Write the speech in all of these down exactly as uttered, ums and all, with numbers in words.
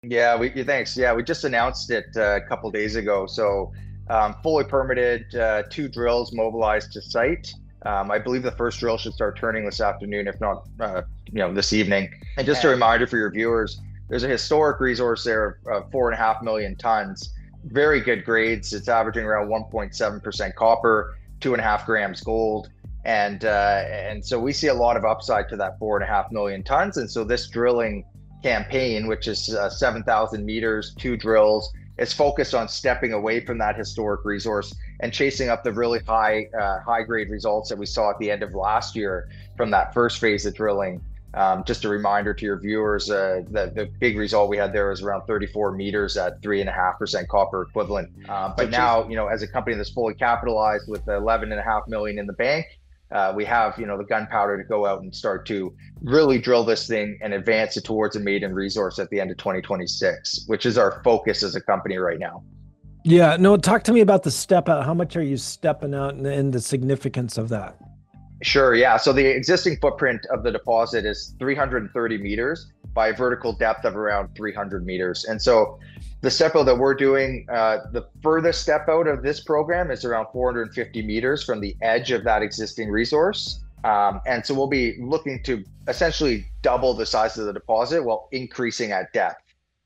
Yeah, we thanks. Yeah, we just announced it uh, a couple days ago. So, um, fully permitted, uh, two drills mobilized to site. Um, I believe the first drill should start turning this afternoon, if not, uh, you know, this evening. And just a reminder for your viewers, there's a historic resource there of uh, four and a half million tons. Very good grades. It's averaging around one point seven percent copper, two and a half grams gold. And uh, and so we see a lot of upside to that four and a half million tons. And so this drilling campaign, which is uh, seven thousand meters, two drills, is focused on stepping away from that historic resource and chasing up the really high, uh, high grade results that we saw at the end of last year from that first phase of drilling. Um, just a reminder to your viewers, uh, that the big result we had there was around thirty-four meters at three and a half percent copper equivalent. Uh, but now, you know, as a company that's fully capitalized with eleven and a half million in the bank, uh, we have, you know, the gunpowder to go out and start to really drill this thing and advance it towards a maiden resource at the end of twenty twenty-six, which is our focus as a company right now. Yeah, no, talk to me about the step out. How much are you stepping out and, and the significance of that? Sure, yeah. So the existing footprint of the deposit is three hundred thirty meters by a vertical depth of around three hundred meters. And so the step out that we're doing, uh, the furthest step out of this program is around four hundred fifty meters from the edge of that existing resource. Um, and so we'll be looking to essentially double the size of the deposit while increasing at depth.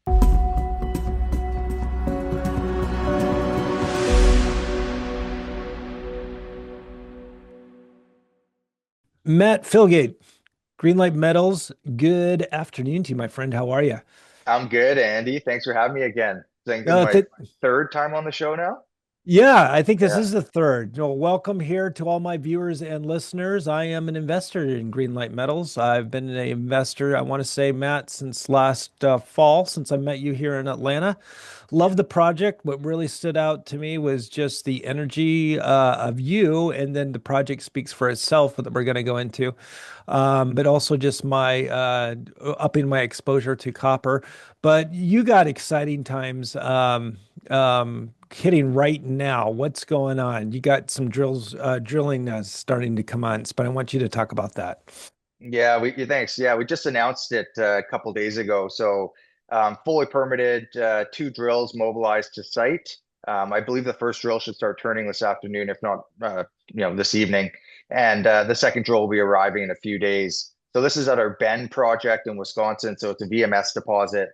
Matt Philgate, Greenlight Metals. Good afternoon to you, my friend. How are you? I'm good, Andy. Thanks for having me again. I think this is Uh, my th- third time on the show now. yeah, I think this Yeah. is the third. Well, welcome here to all my viewers and listeners. I am an investor in Greenlight Metals. I've been an investor, I want to say, Matt, since last uh, fall, since I met you here in Atlanta. Love the project. What really stood out to me was just the energy uh, of you, and then the project speaks for itself that we're going to go into. Um, but also just my uh, upping my exposure to copper. But you got exciting times um, um, hitting right now. What's going on? You got some drills, uh, drilling uh, starting to come on, but I want you to talk about that. Yeah, we thanks. Yeah, we just announced it uh, a couple days ago. So, um, fully permitted, uh, two drills mobilized to site. Um, I believe the first drill should start turning this afternoon, if not, uh, you know, this evening. And uh, the second drill will be arriving in a few days. So this is at our Bend project in Wisconsin. So it's a V M S deposit,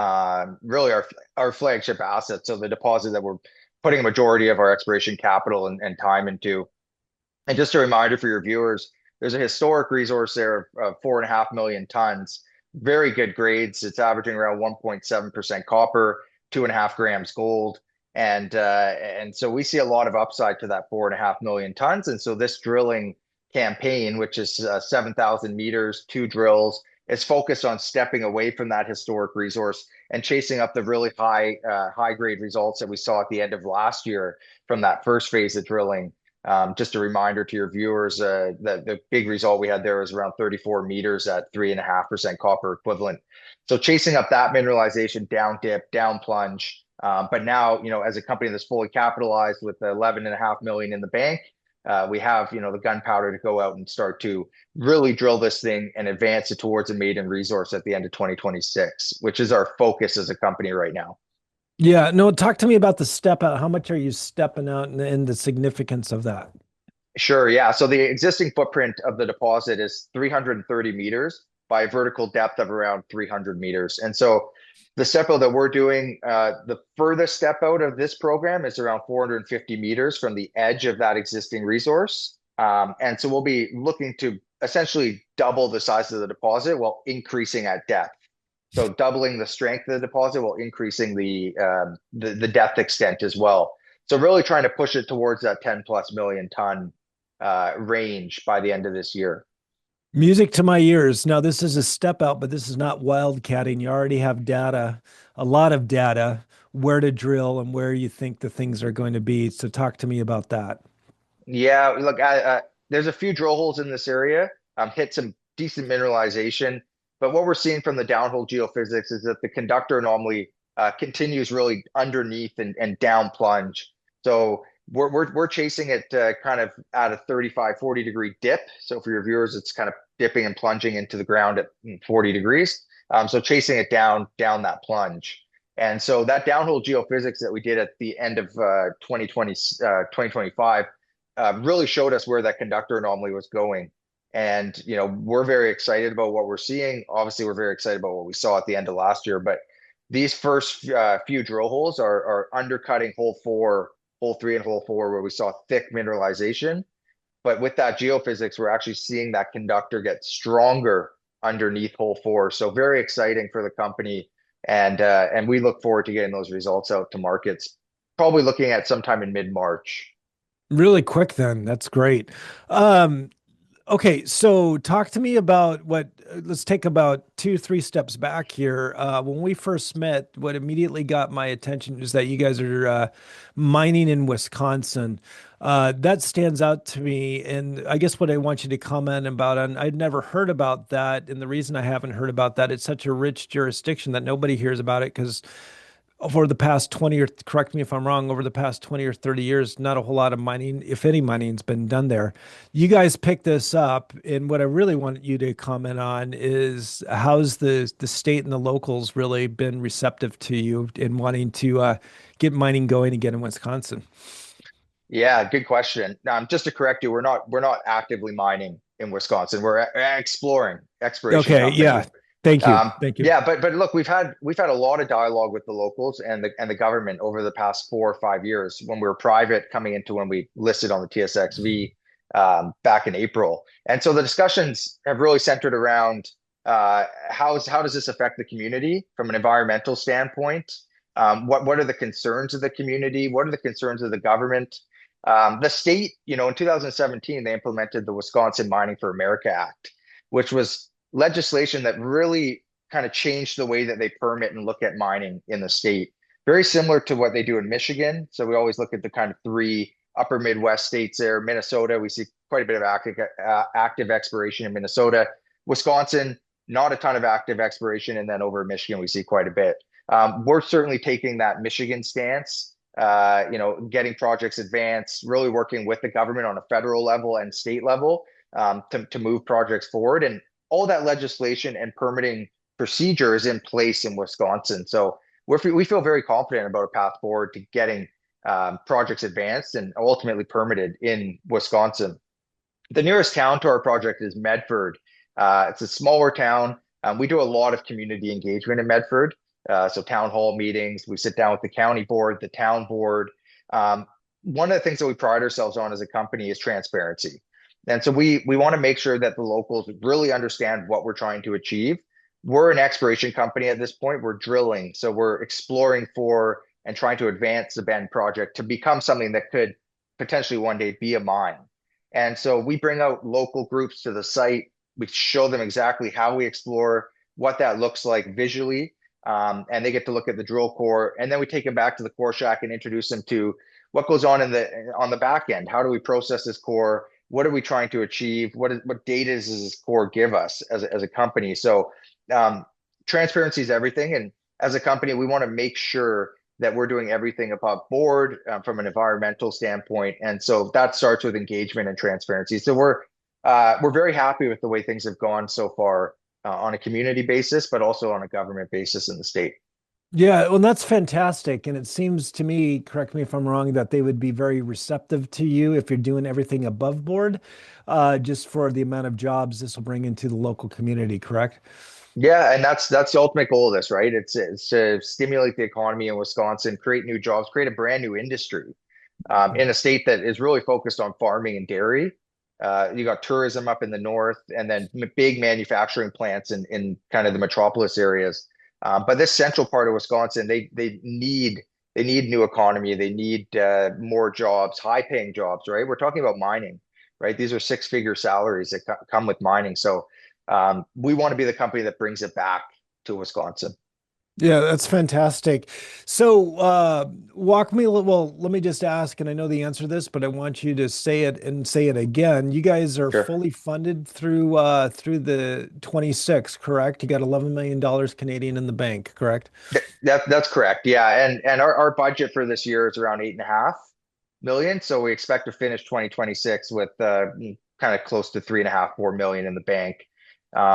um, really our our flagship asset. So the deposit that we're putting a majority of our exploration capital and, and time into. And just a reminder for your viewers, there's a historic resource there of four and a half million tons. Very good grades. It's averaging around one point seven percent copper, two and a half grams gold. And uh, and so we see a lot of upside to that four and a half million tons. And so this drilling campaign, which is uh, seven thousand meters, two drills, is focused on stepping away from that historic resource and chasing up the really high, uh, high grade results that we saw at the end of last year from that first phase of drilling. Um, just a reminder to your viewers, uh, that the big result we had there was around thirty-four meters at three and a half percent copper equivalent. So chasing up that mineralization down dip, down plunge. Um, but now, you know, as a company that's fully capitalized with eleven and a half million in the bank, uh, we have, you know, the gunpowder to go out and start to really drill this thing and advance it towards a maiden resource at the end of twenty twenty-six, which is our focus as a company right now. Yeah, no, talk to me about the step out. How much are you stepping out and, and the significance of that? Sure, yeah. So the existing footprint of the deposit is three hundred thirty meters by a vertical depth of around three hundred meters. And so the step out that we're doing, uh, the furthest step out of this program is around four hundred fifty meters from the edge of that existing resource. Um, and so we'll be looking to essentially double the size of the deposit while increasing at depth. So doubling the strength of the deposit while increasing the, um, the the depth extent as well. So really trying to push it towards that ten plus million ton uh, range by the end of this year. Music to my ears. Now, this is a step out, but this is not wildcatting. You already have data, a lot of data, where to drill and where you think the things are going to be. So, talk to me about that. Yeah, look, I, uh, there's a few drill holes in this area. Um, hit some decent mineralization, but what we're seeing from the downhole geophysics is that the conductor anomaly uh, continues really underneath and, and down plunge. So we're we're we're chasing it uh, kind of at a thirty-five, forty degree dip. So for your viewers, it's kind of dipping and plunging into the ground at forty degrees. Um, so chasing it down down that plunge. And so that downhole geophysics that we did at the end of uh, twenty twenty, uh, twenty twenty-five uh, really showed us where that conductor anomaly was going. And, you know, we're very excited about what we're seeing. Obviously, we're very excited about what we saw at the end of last year. But these first uh, few drill holes are, are undercutting hole four, hole three, and hole four, where we saw thick mineralization. But with that geophysics, we're actually seeing that conductor get stronger underneath hole four. So very exciting for the company. And uh, and we look forward to getting those results out to markets, probably looking at sometime in mid-March. Really quick then. That's great. Um, Okay, so talk to me about what, uh, let's take about two, three steps back here. Uh, when we first met, what immediately got my attention is that you guys are uh, mining in Wisconsin. Uh, that stands out to me. And I guess what I want you to comment about, and I'd never heard about that. And the reason I haven't heard about that, it's such a rich jurisdiction that nobody hears about it because over the past twenty or correct me if I'm wrong, over the past twenty or thirty years, not a whole lot of mining, if any mining's been done there. You guys picked this up, and what I really want you to comment on is how's the the state and the locals really been receptive to you in wanting to uh, get mining going again in Wisconsin? Yeah, good question. Um, just to correct you, we're not we're not actively mining in Wisconsin. We're a- exploring exploration Okay, yeah. company. Thank you. Um, Thank you. yeah, but but look, we've had we've had a lot of dialogue with the locals and the and the government over the past four or five years when we were private, coming into when we listed on the T S X V um, back in April. And so the discussions have really centered around uh, how's how does this affect the community from an environmental standpoint? Um, what what are the concerns of the community? What are the concerns of the government? Um, the state, you know, in two thousand seventeen, they implemented the Wisconsin Mining for America Act, which was legislation that really kind of changed the way that they permit and look at mining in the state. Very similar to what they do in Michigan. So we always look at the kind of three upper Midwest states there. Minnesota, we see quite a bit of active, uh, active exploration in Minnesota. Wisconsin, not a ton of active exploration. And then over in Michigan, we see quite a bit. Um, we're certainly taking that Michigan stance, uh, you know, getting projects advanced, really working with the government on a federal level and state level um, to, to move projects forward. And all that legislation and permitting procedure is in place in Wisconsin. So we're, we feel very confident about a path forward to getting um, projects advanced and ultimately permitted in Wisconsin. The nearest town to our project is Medford. Uh, it's a smaller town. Um, we do a lot of community engagement in Medford. Uh, so town hall meetings, we sit down with the county board, the town board. Um, one of the things that we pride ourselves on as a company is transparency. And so we we want to make sure that the locals really understand what we're trying to achieve. We're an exploration company at this point. We're drilling, so we're exploring for and trying to advance the Bend project to become something that could potentially one day be a mine. And so we bring out local groups to the site. We show them exactly how we explore, what that looks like visually, um, and they get to look at the drill core. And then we take them back to the core shack and introduce them to what goes on in the on the back end. How do we process this core? What are we trying to achieve? What is what data does this core give us as a, as a company? So um, transparency is everything, and as a company, we want to make sure that we're doing everything above board uh, from an environmental standpoint. And so that starts with engagement and transparency. So we're uh, we're very happy with the way things have gone so far uh, on a community basis, but also on a government basis in the state. Yeah, well, that's fantastic. And it seems to me, correct me if I'm wrong, that they would be very receptive to you if you're doing everything above board, uh, just for the amount of jobs this will bring into the local community, correct? Yeah, and that's that's the ultimate goal of this, right? It's it's to stimulate the economy in Wisconsin, create new jobs, create a brand new industry um, in a state that is really focused on farming and dairy. Uh, you got tourism up in the north, and then m- big manufacturing plants in in kind of the metropolis areas. Um, but this central part of Wisconsin, they they need they need new economy. They need uh, more jobs, high paying jobs, right? We're talking about mining, right? These are six figure salaries that co- come with mining. So um, we want to be the company that brings it back to Wisconsin. Yeah, that's fantastic. So, uh, walk me a little, well, let me just ask, and I know the answer to this, but I want you to say it and say it again. You guys are Sure. fully funded through uh through the twenty-six, correct? You got eleven million dollars Canadian in the bank, correct? Th- That that's correct. Yeah, and and our, our budget for this year is around eight and a half million. So we expect to finish twenty twenty-six with uh, kind of close to three and a half, four million in the bank. Um,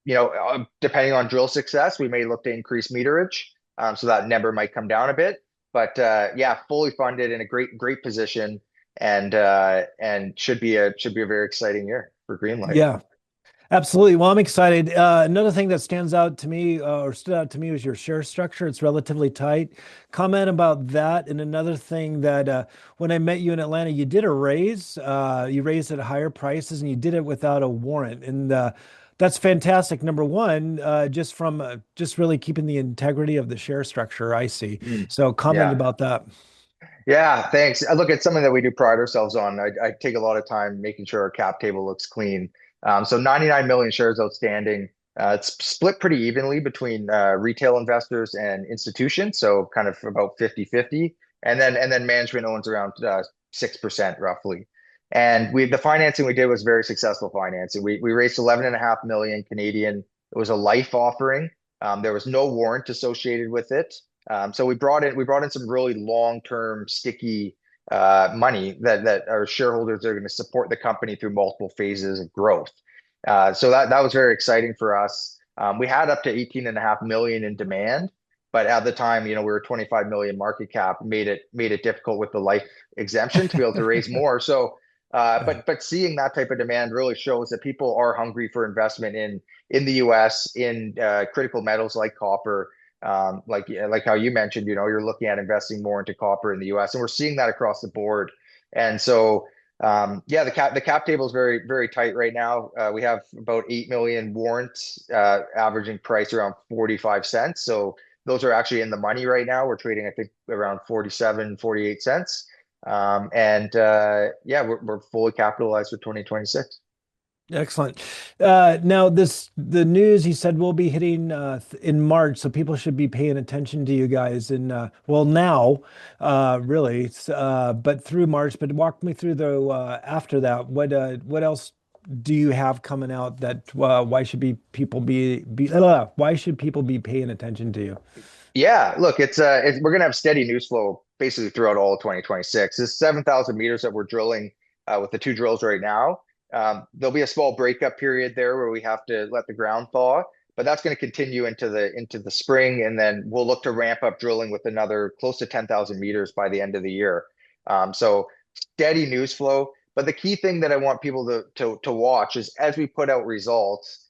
you know, uh, depending on drill success, we may look to increase meterage. Um, so that number might come down a bit. But uh, yeah, fully funded in a great, great position, and uh, and should be a should be a very exciting year for Greenlight. Yeah. Absolutely. Well, I'm excited. Uh, another thing that stands out to me, uh, or stood out to me, was your share structure. It's relatively tight. Comment about that. And another thing that uh, when I met you in Atlanta, you did a raise. Uh, you raised at higher prices, and you did it without a warrant. And uh, that's fantastic. Number one, uh, just from uh, just really keeping the integrity of the share structure, I see. Mm. So comment Yeah. about that. Yeah, thanks. Uh, Look, it's something that we do pride ourselves on. I, I take a lot of time making sure our cap table looks clean. Um, so ninety-nine million shares outstanding. Uh, it's split pretty evenly between uh, retail investors and institutions, so kind of about fifty fifty. And then and then management owns around uh, six percent roughly. And we the financing we did was very successful financing. We we raised eleven and a half million Canadian. It was a life offering. Um, there was no warrant associated with it. Um, so we brought in we brought in some really long-term sticky uh, money that that our shareholders are going to support the company through multiple phases of growth. Uh, so that that was very exciting for us. Um, we had up to eighteen and a half million in demand, but at the time, you know, we were twenty-five million market cap, made it made it difficult with the life exemption to be able to raise more. So, uh, Yeah. but but seeing that type of demand really shows that people are hungry for investment in in the U S in uh, critical metals like copper. Um, like like how you mentioned, you know, you're looking at investing more into copper in the U S, and we're seeing that across the board. And so, um, yeah, the cap the cap table is very very tight right now. Uh, we have about eight million warrants, uh, averaging price around forty-five cents. So those are actually in the money right now. We're trading, I think, around forty-seven, forty-eight cents. Um, and uh, yeah, we're, we're fully capitalized for twenty twenty-six. Excellent. Uh, now, this the news he said will be hitting uh, th- in March, so people should be paying attention to you guys. And uh, well, now, uh, really, it's, uh, but through March. But walk me through the uh, after that. What uh, what else do you have coming out that uh, why should be people be be uh, why should people be paying attention to you? Yeah, look, it's uh, it's, we're gonna have steady news flow basically throughout all of twenty twenty-six. This seven thousand meters that we're drilling uh, with the two drills right now. Um, there'll be a small breakup period there where we have to let the ground thaw, but that's going to continue into the into the spring, and then we'll look to ramp up drilling with another close to ten thousand meters by the end of the year. Um, so steady news flow. But the key thing that I want people to to to watch is as we put out results,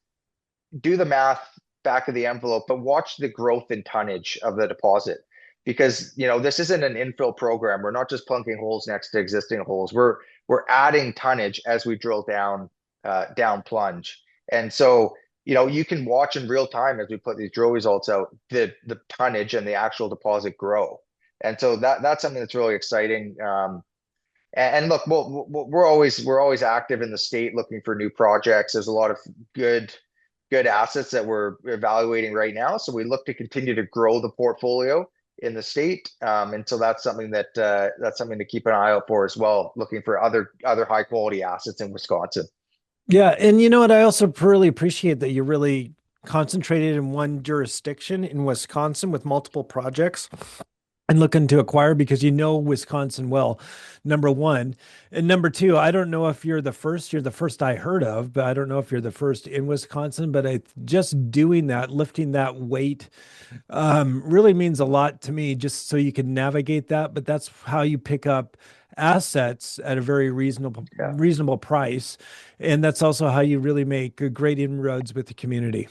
do the math back of the envelope, but watch the growth in tonnage of the deposit. Because you know this isn't an infill program. We're not just plunking holes next to existing holes. We're we're adding tonnage as we drill down uh, down plunge. And so you know you can watch in real time as we put these drill results out the the tonnage and the actual deposit grow. And so that that's something that's really exciting. Um, and, and look, we'll, we'll, we're always we're always active in the state looking for new projects. There's a lot of good good assets that we're evaluating right now. So we look to continue to grow the portfolio in the state, um, and so that's something that uh, that's something to keep an eye out for as well. Looking for other other high quality assets in Wisconsin. Yeah, and you know what? I also really appreciate that you're really concentrated in one jurisdiction in Wisconsin with multiple projects and looking to acquire because you know Wisconsin well, number one. And number two, I don't know if you're the first, you're the first I heard of, but I don't know if you're the first in Wisconsin. But I just doing that, lifting that weight, um, really means a lot to me just so you can navigate that. But that's how you pick up assets at a very reasonable Yeah. reasonable price. And that's also how you really make great inroads with the community.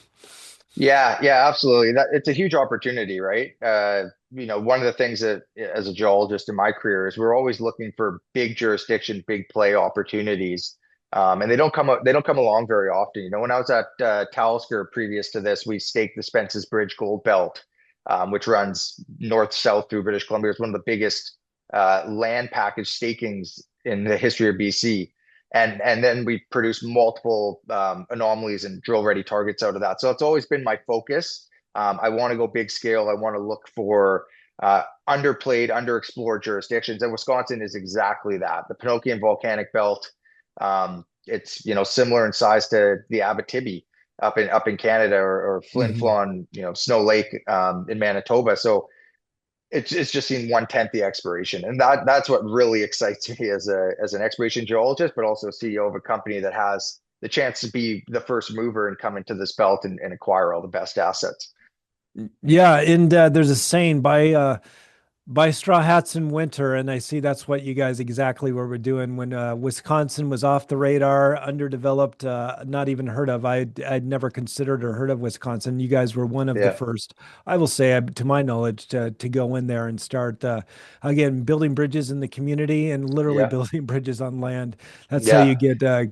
Yeah, yeah, absolutely. That it's a huge opportunity, right? Uh, you know, one of the things that as a geologist in my career is we're always looking for big jurisdiction, big play opportunities. Um, and they don't come up, they don't come along very often. You know, when I was at uh, Talisker previous to this, we staked the Spence's Bridge Gold Belt, um, which runs north-south through British Columbia. It's one of the biggest uh, land package stakings in the history of B C, and and then we produce multiple um, anomalies and drill ready targets out of that. So it's always been my focus. Um, I want to go big scale. I want to look for uh, underplayed, underexplored jurisdictions, and Wisconsin is exactly that. The Pinokian Volcanic Belt. Um, it's you know similar in size to the Abitibi up in up in Canada, or, or Flin Mhm. Flon, you know, Snow Lake um, in Manitoba. So it's it's just seen one tenth the expiration, and that that's what really excites me as a as an exploration geologist, but also C E O of a company that has the chance to be the first mover and come into this belt and, and acquire all the best assets. Yeah, and uh, there's a saying by uh, buy straw hats in winter, and I see that's what you guys exactly what we're doing. When uh, Wisconsin was off the radar, underdeveloped, uh, not even heard of. I'd I'd never considered or heard of Wisconsin. You guys were one of the Yeah. first, I will say, uh, to my knowledge, to to go in there and start uh, again building bridges in the community and literally Yeah. building bridges on land. That's how you Yeah. get uh,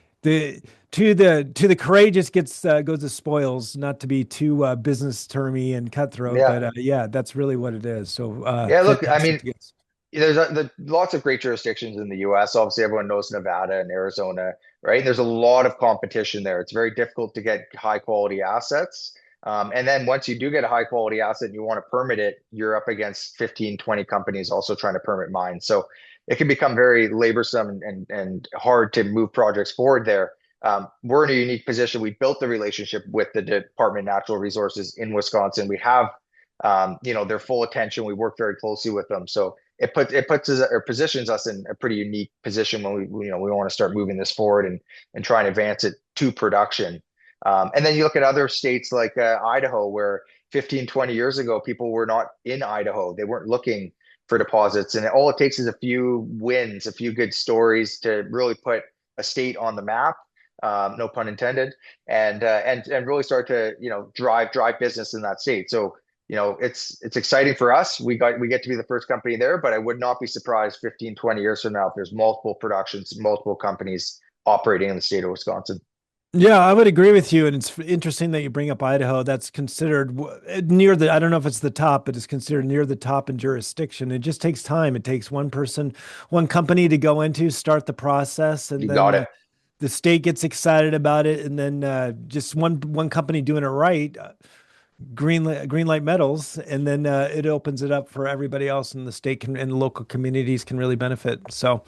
the to the to the courageous gets uh, goes the spoils. Not to be too uh, business termy and cutthroat, Yeah. but uh, yeah, that's really what it is. So uh, Yeah. Look, I fantastic mean, to get. there's a, the, lots of great jurisdictions in the U S. Obviously, everyone knows Nevada and Arizona, right? There's a lot of competition there. It's very difficult to get high quality assets. Um, and then once you do get a high quality asset and you want to permit it, you're up against fifteen, twenty companies also trying to permit mines. So it can become very laborsome and, and hard to move projects forward there. Um, we're in a unique position. We built the relationship with the Department of Natural Resources in Wisconsin. We have, um, you know, their full attention. We work very closely with them. So it puts it puts us or positions us in a pretty unique position when we you know we want to start moving this forward and and try and advance it to production. Um, and then you look at other states like uh, Idaho, where fifteen, twenty years ago, people were not in Idaho. They weren't looking for deposits. And all it takes is a few wins, a few good stories to really put a state on the map. Um, no pun intended, and uh, and and really start to you know drive drive business in that state. So you know, it's it's exciting for us. We got we get to be the first company there, but I would not be surprised fifteen, twenty years from now if there's multiple productions, multiple companies operating in the state of Wisconsin. Yeah, I would agree with you. And it's interesting that you bring up Idaho. That's considered w- near the, I don't know if it's the top, but it's considered near the top in jurisdiction. It just takes time. It takes one person, one company to go into, start the process, and You then got uh, it. the state gets excited about it. And then uh, just one one company doing it right, uh, green light, green light metals, and then uh, it opens it up for everybody else in the state can, and local communities can really benefit. So.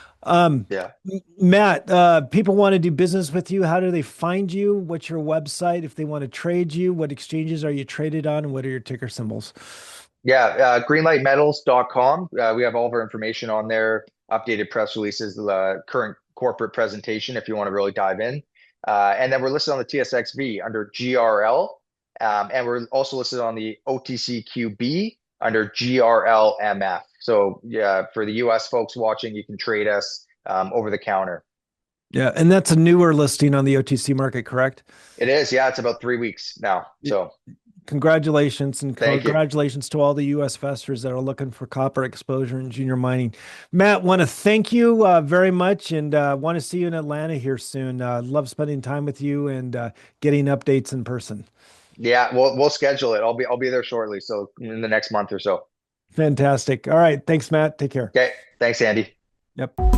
Um, Yeah. Matt, uh, people want to do business with you. How do they find you? What's your website? If they want to trade you, what exchanges are you traded on? And what are your ticker symbols? Yeah, uh, greenlight metals dot com. Uh, we have all of our information on there, updated press releases, the current corporate presentation if you want to really dive in. Uh, and then we're listed on the T S X V under G R L. Um, and we're also listed on the O T C Q B under G R L M F. So yeah, for the U S folks watching, you can trade us um, over the counter. Yeah, and that's a newer listing on the O T C market, correct? It is, yeah, it's about three weeks now. So Congratulations and thank you. congratulations to all the U S investors that are looking for copper exposure and junior mining. Matt, want to thank you uh, very much and uh, want to see you in Atlanta here soon. Uh, love spending time with you and uh, getting updates in person. Yeah, we'll we'll schedule it. I'll be I'll be there shortly. So in the next month or so. Fantastic. All right. Thanks, Matt. Take care. Okay. Thanks, Andy. Yep.